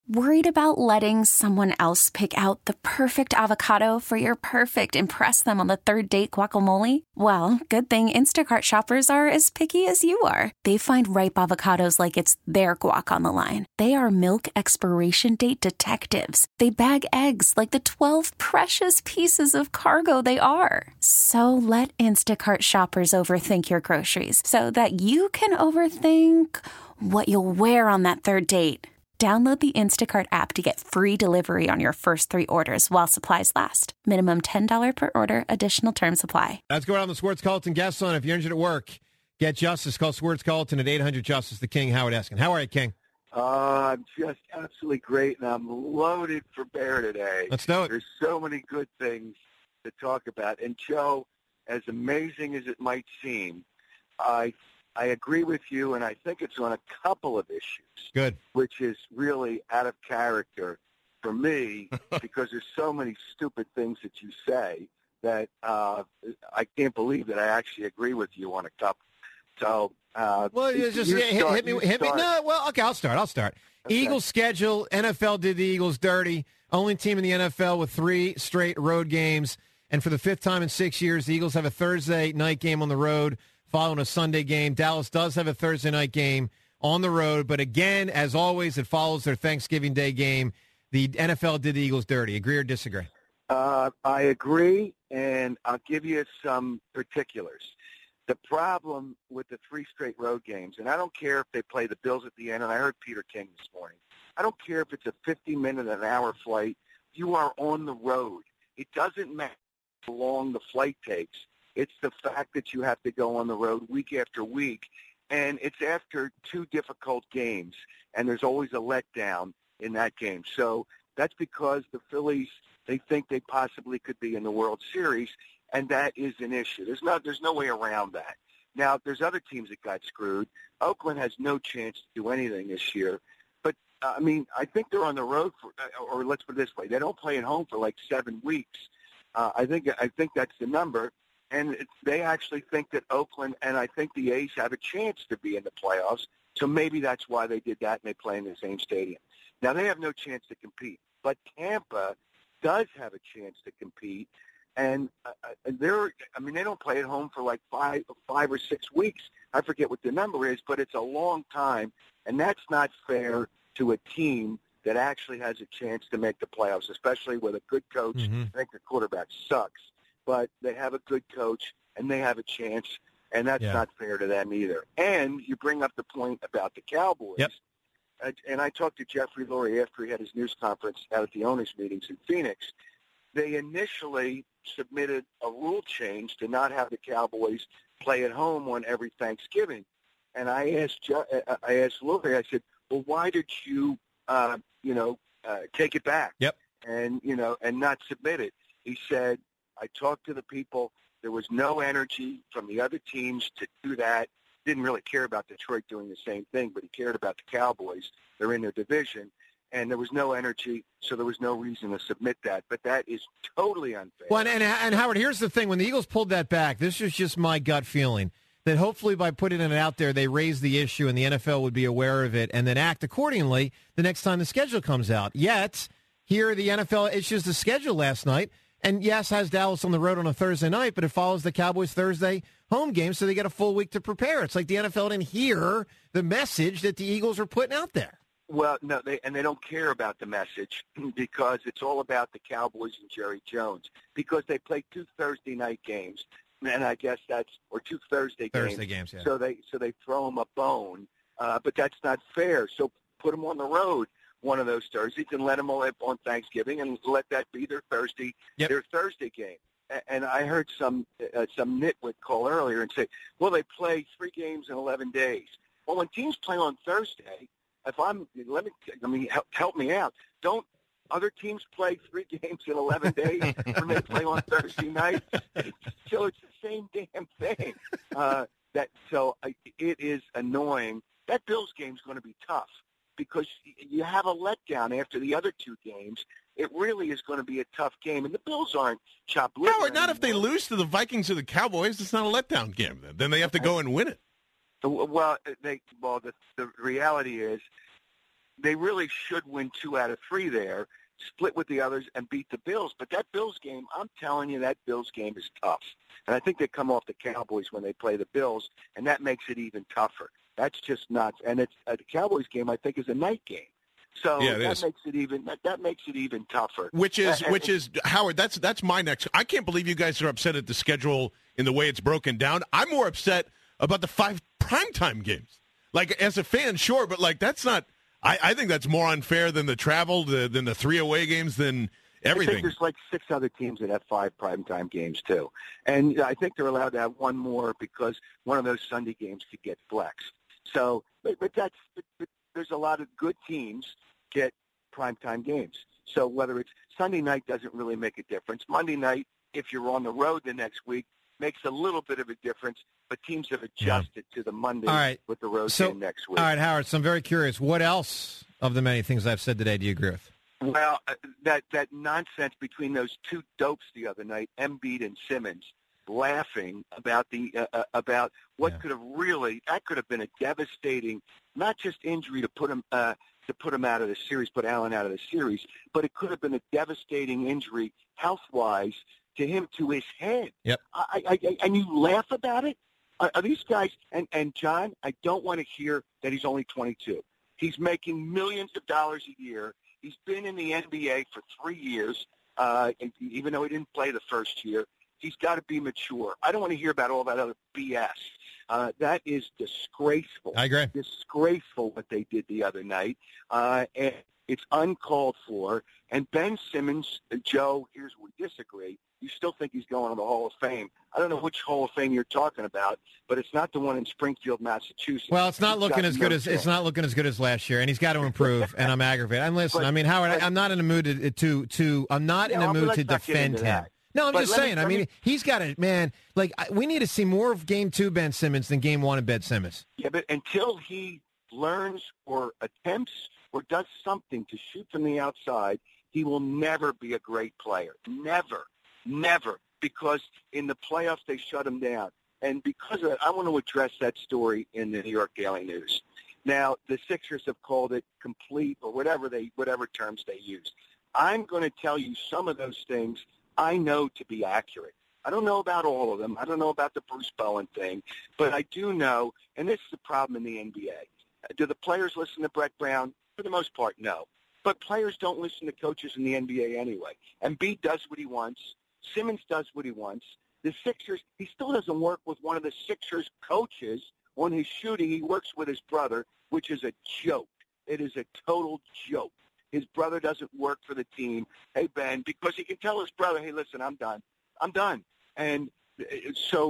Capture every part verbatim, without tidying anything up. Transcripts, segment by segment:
Worried about letting someone else pick out the perfect avocado for your perfect impress them on the third date guacamole? Well, good thing Instacart shoppers are as picky as you are. They find ripe avocados like it's their guac on the line. They are milk expiration date detectives. They bag eggs like the twelve precious pieces of cargo they are. So let Instacart shoppers overthink your groceries so that you can overthink what you'll wear on that third date. Download the Instacart app to get free delivery on your first three orders while supplies last. Minimum ten dollars per order. Additional terms apply. Let's go on the Swartz Carlton guest line. If you're injured at work, get justice. Call Swartz Carlton at eight hundred Justice. The King, Howard Eskin. How are you, King? Uh, I'm just absolutely great, and I'm loaded for bear today. Let's do it. There's so many good things to talk about. And, Joe, as amazing as it might seem, I I agree with you, and I think it's on a couple of issues. Good. Which is really out of character for me because there's so many stupid things that you say that uh, I can't believe that I actually agree with you on a couple. So, uh, well, you just you hit, start, hit me. you Hit me. start. No, well, okay, I'll start. I'll start. Okay. Eagles schedule. N F L did the Eagles dirty. Only team in the N F L with three straight road games. And for the fifth time in six years, the Eagles have a Thursday night game on the road following a Sunday game. Dallas does have a Thursday night game on the road. But again, as always, it follows their Thanksgiving Day game. The N F L did the Eagles dirty. Agree or disagree? Uh, I agree, and I'll give you some particulars. The problem with the three straight road games, and I don't care if they play the Bills at the end, and I heard Peter King this morning. I don't care if it's a fifty-minute, an hour flight. You are on the road. It doesn't matter how long the flight takes. It's the fact that you have to go on the road week after week, and it's after two difficult games, and there's always a letdown in that game. So that's because the Phillies, they think they possibly could be in the World Series, and that is an issue. There's no, there's no way around that. Now, there's other teams that got screwed. Oakland has no chance to do anything this year. But, uh, I mean, I think they're on the road for, or let's put it this way, they don't play at home for like seven weeks. Uh, I think I think that's the number. And it's, they actually think that Oakland and I think the A's have a chance to be in the playoffs. So maybe that's why they did that and they play in the same stadium. Now, they have no chance to compete. But Tampa does have a chance to compete. And uh, they're, I mean, they don't play at home for like five, five or six weeks. I forget what the number is, but it's a long time. And that's not fair to a team that actually has a chance to make the playoffs, especially with a good coach. Mm-hmm. I think the quarterback sucks. But they have a good coach, and they have a chance, and that's yeah. not fair to them either. And you bring up the point about the Cowboys. Yep. Uh, and I talked to Jeffrey Lurie after he had his news conference out at the owners' meetings in Phoenix. They initially submitted a rule change to not have the Cowboys play at home on every Thanksgiving. And I asked Je- I asked Lurie, I said, well, why did you, uh, you know, uh, take it back? Yep. And, you know, and not submit it? He said, I talked to the people. There was no energy from the other teams to do that. Didn't really care about Detroit doing the same thing, but he cared about the Cowboys. They're in their division. And there was no energy, so there was no reason to submit that. But that is totally unfair. Well, and, and, and Howard, here's the thing. When the Eagles pulled that back, this is just my gut feeling, that hopefully by putting it out there, they raise the issue and the N F L would be aware of it and then act accordingly the next time the schedule comes out. Yet, here the N F L issues the schedule last night. And, yes, has Dallas on the road on a Thursday night, but it follows the Cowboys' Thursday home game, so they get a full week to prepare. It's like the N F L didn't hear the message that the Eagles were putting out there. Well, no, they and they don't care about the message because it's all about the Cowboys and Jerry Jones because they play two Thursday night games, and I guess that's or two Thursday, Thursday games. games, yeah. So they so they throw them a bone, uh, but that's not fair. So put them on the road one of those Thursdays and let them all up on Thanksgiving and let that be their Thursday Yep. their Thursday game. And I heard some uh, some nitwit call earlier and say, well, they play three games in eleven days. Well, when teams play on Thursday. If I'm, let me, I mean, help, help me out. Don't other teams play three games in eleven days when they play on Thursday night? So it's the same damn thing. Uh, that so I, it is annoying. That Bills game is going to be tough because you have a letdown after the other two games. It really is going to be a tough game, and the Bills aren't chopped liver Howard, not anymore. if they lose to the Vikings or the Cowboys. It's not a letdown game. Then, then they have to go and win it. Well, they well the the reality is they really should win two out of three there, split with the others, and beat the Bills. But that Bills game, I'm telling you, that Bills game is tough. And I think they come off the Cowboys when they play the Bills, and that makes it even tougher. That's just nuts. And it's uh, the Cowboys game, I think, is a night game. So yeah, that is. makes it even that, that makes it even tougher. Which is and, which is Howard. That's that's my next. I can't believe you guys are upset at the schedule in the way it's broken down. I'm more upset about the five primetime games. Like as a fan, sure, but like that's not. I, I think that's more unfair than the travel, the, than the three away games, than everything. I think there's like six other teams that have five primetime games too, and I think they're allowed to have one more because one of those Sunday games could get flexed. So, but, but that's but, but there's a lot of good teams get primetime games. So whether it's Sunday night doesn't really make a difference. Monday night, if you're on the road the next week, makes a little bit of a difference, but teams have adjusted yeah. to the Monday right. with the road so, game next week. All right, Howard, so I'm very curious. What else of the many things I've said today do you agree with? Well, uh, that, that nonsense between those two dopes the other night, Embiid and Simmons, laughing about the uh, uh, about what yeah. could have really that could have been a devastating, not just injury to put him uh, to put him out of the series, put Allen out of the series, but it could have been a devastating injury health wise to him to his head. Yep. I, I, I, and you laugh about it. Are, are these guys? And and John, I don't want to hear that he's only twenty-two. He's making millions of dollars a year. He's been in the N B A for three years, uh, even though he didn't play the first year. He's got to be mature. I don't want to hear about all that other B S. Uh, that is disgraceful. I agree. Disgraceful what they did the other night. Uh, and it's uncalled for. And Ben Simmons, Joe, here's where we disagree. You still think he's going to the Hall of Fame. I don't know which Hall of Fame you're talking about, but it's not the one in Springfield, Massachusetts. Well, it's not he's looking as good no as chance. it's not looking as good as last year, and he's got to improve. And I'm aggravated. And listen, but, I mean, Howard, but, I, I'm not in the mood to to, to I'm not yeah, in the mood let's to not get defend into him. that. No, I'm But just let me- saying. I let mean, me- he's got it, man. Like I, we need to see more of Game Two Ben Simmons than Game One of Ben Simmons. Yeah, but until he learns or attempts or does something to shoot from the outside, he will never be a great player. Never, never. Because in the playoffs, they shut him down. And because of that, I want to address that story in the New York Daily News. Now, the Sixers have called it complete or whatever they whatever terms they use. I'm going to tell you some of those things I know to be accurate. I don't know about all of them. I don't know about the Bruce Bowen thing. But I do know, and this is the problem in the N B A. Do the players listen to Brett Brown? For the most part, no. But players don't listen to coaches in the N B A anyway. Embiid does what he wants. Simmons does what he wants. The Sixers, he still doesn't work with one of the Sixers coaches on his shooting. He works with his brother, which is a joke. It is a total joke. His brother doesn't work for the team. Hey, Ben, because he can tell his brother, hey, listen, I'm done. I'm done. And so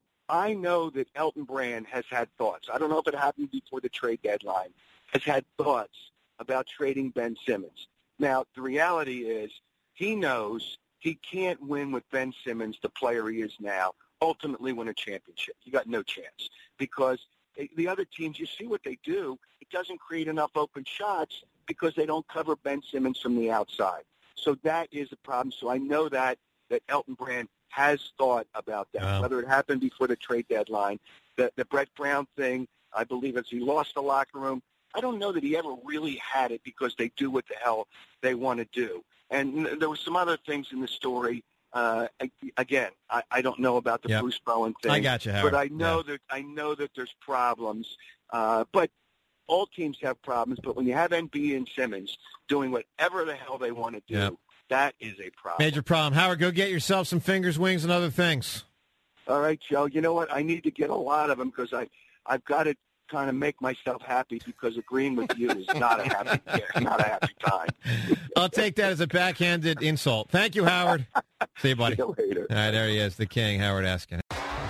I know that Elton Brand has had thoughts. I don't know if it happened before the trade deadline, has had thoughts about trading Ben Simmons. Now, the reality is he knows he can't win with Ben Simmons, the player he is now, ultimately win a championship. You got no chance because the other teams, you see what they do. It doesn't create enough open shots because they don't cover Ben Simmons from the outside. So that is a problem. So I know that, that Elton Brand has thought about that, wow. whether it happened before the trade deadline. The, the Brett Brown thing, I believe as he lost the locker room, I don't know that he ever really had it because they do what the hell they want to do. And there were some other things in the story. Uh, again, I, I don't know about the yep. Bruce Bowen thing. I got you, Howard. But I know yeah. that I know that there's problems. Uh, but all teams have problems. But when you have Embiid and Simmons doing whatever the hell they want to do, yep. that is a problem. Major problem. Howard, go get yourself some fingers, wings, and other things. All right, Joe. You know what? I need to get a lot of them because I I've got to kind of make myself happy because agreeing with you is not a happy not a happy time. I'll take that as a backhanded insult. Thank you, Howard. See you, buddy. See you later. All right, there he is, the king, Howard Eskin.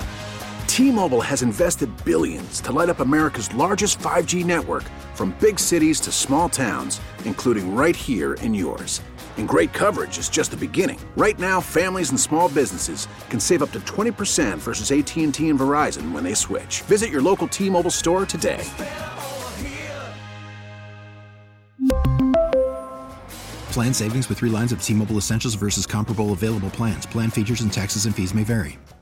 T-Mobile has invested billions to light up America's largest five G network, from big cities to small towns, including right here in yours. And great coverage is just the beginning. Right now, families and small businesses can save up to twenty percent versus A T and T and Verizon when they switch. Visit your local T-Mobile store today. Plan savings with three lines of T-Mobile Essentials versus comparable available plans. Plan features and taxes and fees may vary.